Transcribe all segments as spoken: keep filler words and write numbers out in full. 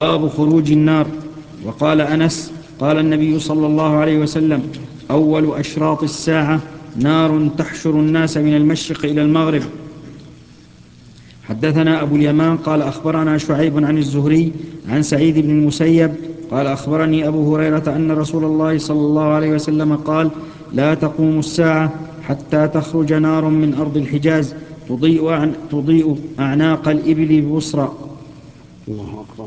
باب خروج النار. وقال أنس قال النبي صلى الله عليه وسلم: أول أشراط الساعة نار تحشر الناس من المشرق إلى المغرب. حدثنا أبو اليمان قال أخبرنا شعيب عن الزهري عن سعيد بن المسيب قال أخبرني أبو هريرة أن رسول الله صلى الله عليه وسلم قال: لا تقوم الساعة حتى تخرج نار من أرض الحجاز تضيء, تضيء أعناق الإبل ببصرى. الله أكبر.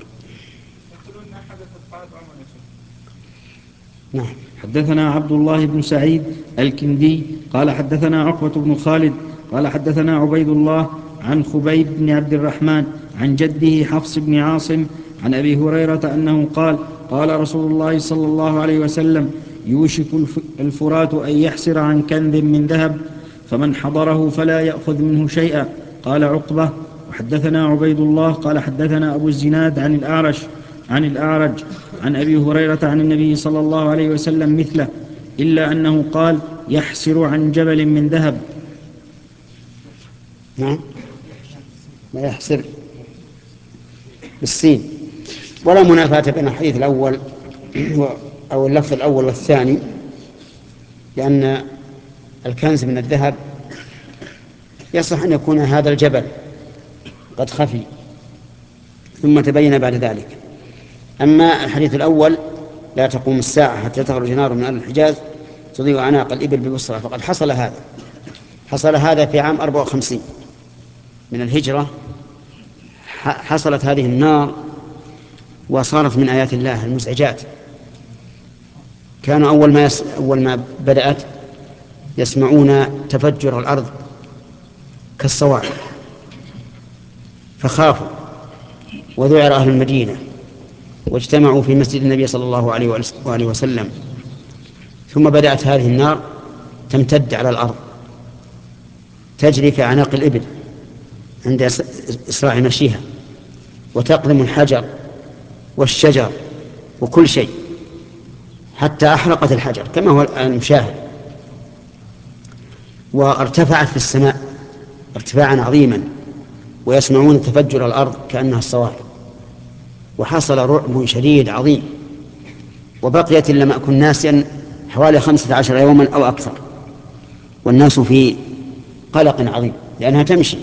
نعم. حدثنا عبد الله بن سعيد الكندي قال حدثنا عقبة بن خالد قال حدثنا عبيد الله عن خبيب بن عبد الرحمن عن جده حفص بن عاصم عن أبي هريرة أنه قال: قال رسول الله صلى الله عليه وسلم: يوشك الفرات أن يحسر عن كنز من ذهب، فمن حضره فلا يأخذ منه شيئا. قال عقبة: وحدثنا عبيد الله قال حدثنا أبو الزناد عن الأعرج عن الأعرج عن أبي هريرة عن النبي صلى الله عليه وسلم مثله، إلا أنه قال: يحسر عن جبل من ذهب. نعم. ما يحسر بالسين. ولا منافاة بين الحديث الأول أو اللفظ الأول والثاني، لأن الكنز من الذهب يصح أن يكون هذا الجبل قد خفي ثم تبين بعد ذلك. أما الحديث الأول: لا تقوم الساعة حتى تخرج نار من أرض الحجاز تضيء أعناق الإبل ببصرى، فقد حصل هذا حصل هذا في عام أربعة وخمسين من الهجرة. حصلت هذه النار وصارت من آيات الله المزعجات. كانوا أول ما, يس... أول ما بدأت يسمعون تفجر الأرض كالصواعق فخافوا، وذعر أهل المدينة واجتمعوا في مسجد النبي صلى الله عليه وآله وسلم. ثم بدأت هذه النار تمتد على الأرض تجري في أعناق الإبل عند إسراع مشيها، وتقدم الحجر والشجر وكل شيء حتى أحرقت الحجر كما هو المشاهد، وارتفعت في السماء ارتفاعا عظيما، ويسمعون تفجر الأرض كأنها الصواعق. وحصل رعب شديد عظيم، وبقيت إلا مأكل الناس حوالي خمسة عشر يوما أو أكثر، والناس في قلق عظيم لأنها تمشي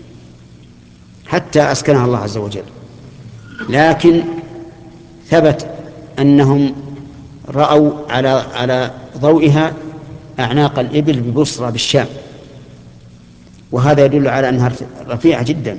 حتى أسكنها الله عز وجل. لكن ثبت أنهم رأوا على على ضوئها أعناق الإبل ببصرى بالشام، وهذا يدل على أنها رفيعة جدا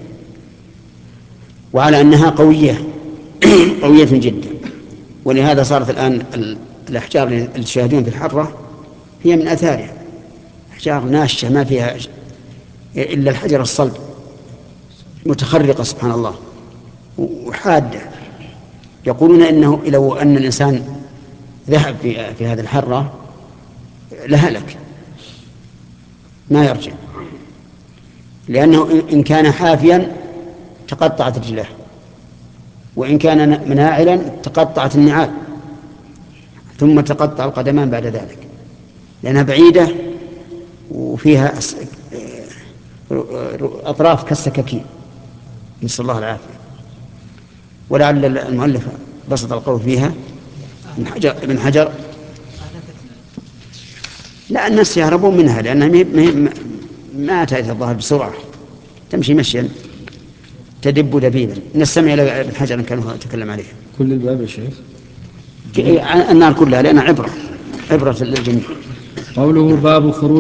وعلى أنها قوية قوية جدا. ولهذا صارت الآن الأحجار اللي تشاهدون في الحرة هي من أثارها أحجار ناشة ما فيها إلا الحجر الصلب، متخرقة سبحان الله وحادة. يقولون إنه لو أن الإنسان ذهب في, في هذه الحرة لهلك ما يرجع، لأنه إن كان حافيا تقطعت رجله، وإن كان مناعلا تقطعت النعال، ثم تقطع القدمان بعد ذلك، لأنها بعيدة وفيها أطراف كالسكاكين، نسأل الله العافية. ولعل المؤلف بسط القول فيها ابن حجر, ابن حجر لا، الناس يهربون منها لأنها ما تأتي الظهر بسرعة، تمشي مشيا تدب دبيبا. نستمع إلى ابن حجر كانوا يتكلم عليه. كل الباب يا شيخ النار كلها لأنها عبرة عبرة للجميع. قوله باب خروج